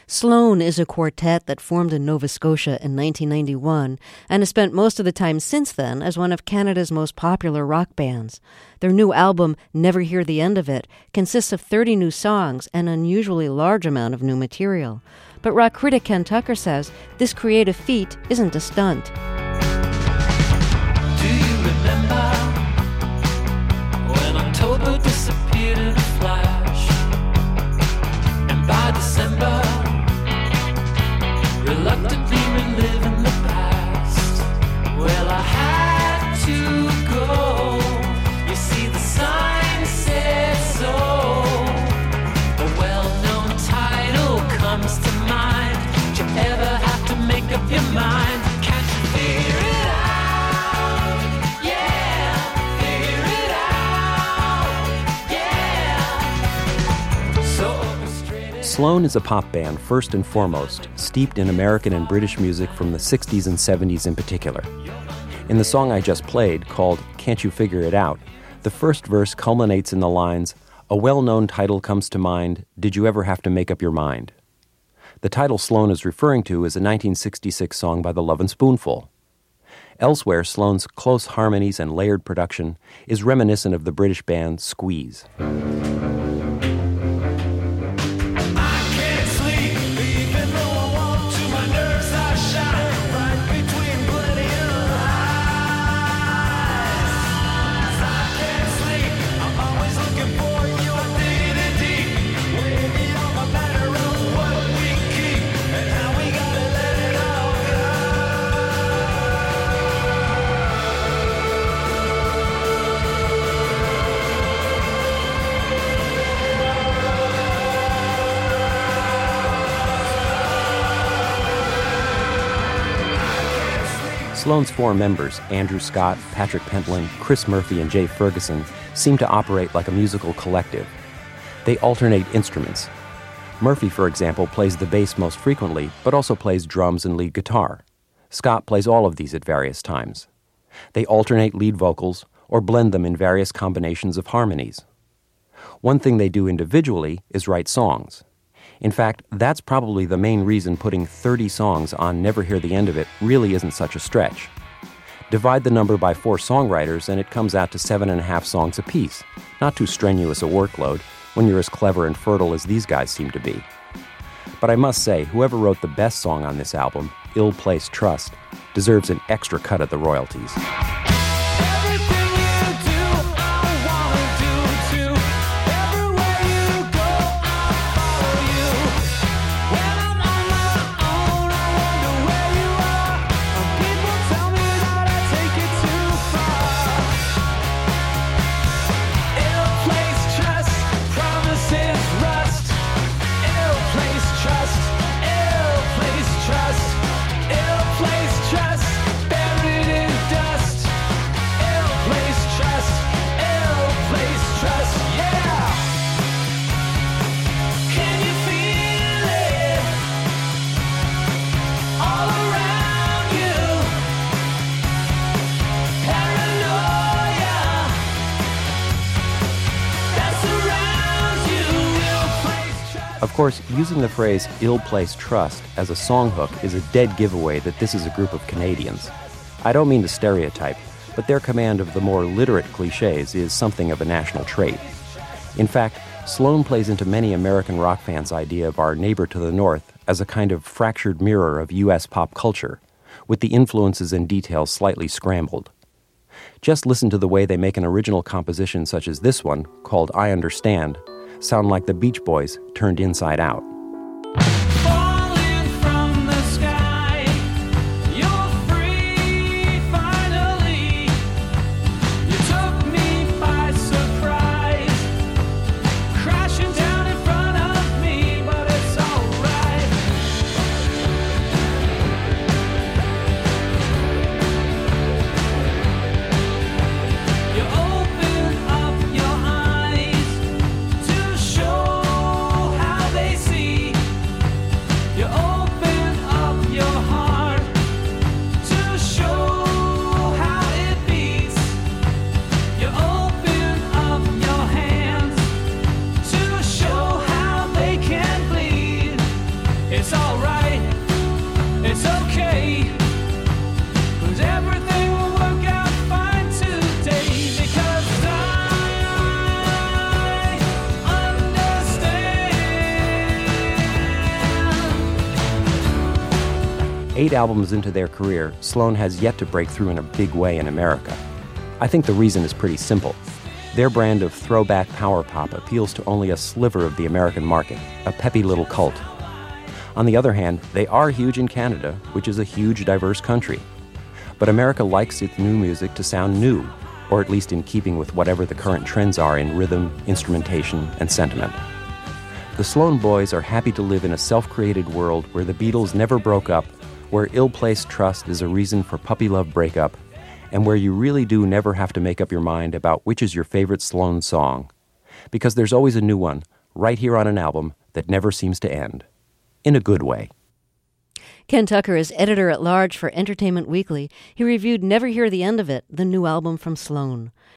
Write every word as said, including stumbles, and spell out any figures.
Sloan is a quartet that formed in Nova Scotia in nineteen ninety-one and has spent most of the time since then as one of Canada's most popular rock bands. Their new album, Never Hear the End of It, consists of thirty new songs and an unusually large amount of new material. But rock critic Ken Tucker says this creative feat isn't a stunt. Do you remember when October disappeared in a flash, and by December reluctantly reliving the past? Well, I had to go. You see, the sign said so. A well-known title comes to mind. Did you ever have to make up your mind? Can't you figure it out? Yeah, figure it out. Yeah. So orchestrated. Sloan is a pop band, first and foremost, steeped in American and British music from the sixties and seventies in particular. In the song I just played, called Can't You Figure It Out, the first verse culminates in the lines, "A well-known title comes to mind, did you ever have to make up your mind?" The title Sloan is referring to is a nineteen sixty-six song by the Lovin' Spoonful. Elsewhere, Sloan's close harmonies and layered production is reminiscent of the British band Squeeze. Sloan's four members, Andrew Scott, Patrick Pentland, Chris Murphy, and Jay Ferguson, seem to operate like a musical collective. They alternate instruments. Murphy, for example, plays the bass most frequently, but also plays drums and lead guitar. Scott plays all of these at various times. They alternate lead vocals or blend them in various combinations of harmonies. One thing they do individually is write songs. In fact, that's probably the main reason putting thirty songs on Never Hear the End of It really isn't such a stretch. Divide the number by four songwriters and it comes out to seven and a half songs apiece. Not too strenuous a workload when you're as clever and fertile as these guys seem to be. But I must say, whoever wrote the best song on this album, Ill Placed Trust, deserves an extra cut of the royalties. Of course, using the phrase ill-placed trust as a song hook is a dead giveaway that this is a group of Canadians. I don't mean to stereotype, but their command of the more literate cliches is something of a national trait. In fact, Sloan plays into many American rock fans' idea of our neighbor to the north as a kind of fractured mirror of U S pop culture, with the influences and details slightly scrambled. Just listen to the way they make an original composition such as this one, called I Understand, sound like the Beach Boys turned inside out. See Eight albums into their career, Sloan has yet to break through in a big way in America. I think the reason is pretty simple. Their brand of throwback power pop appeals to only a sliver of the American market, a peppy little cult. On the other hand, they are huge in Canada, which is a huge, diverse country. But America likes its new music to sound new, or at least in keeping with whatever the current trends are in rhythm, instrumentation, and sentiment. The Sloan Boys are happy to live in a self-created world where the Beatles never broke up, where ill-placed trust is a reason for puppy love breakup, and where you really do never have to make up your mind about which is your favorite Sloan song. Because there's always a new one, right here on an album that never seems to end. In a good way. Ken Tucker is editor-at-large for Entertainment Weekly. He reviewed Never Hear the End of It, the new album from Sloan.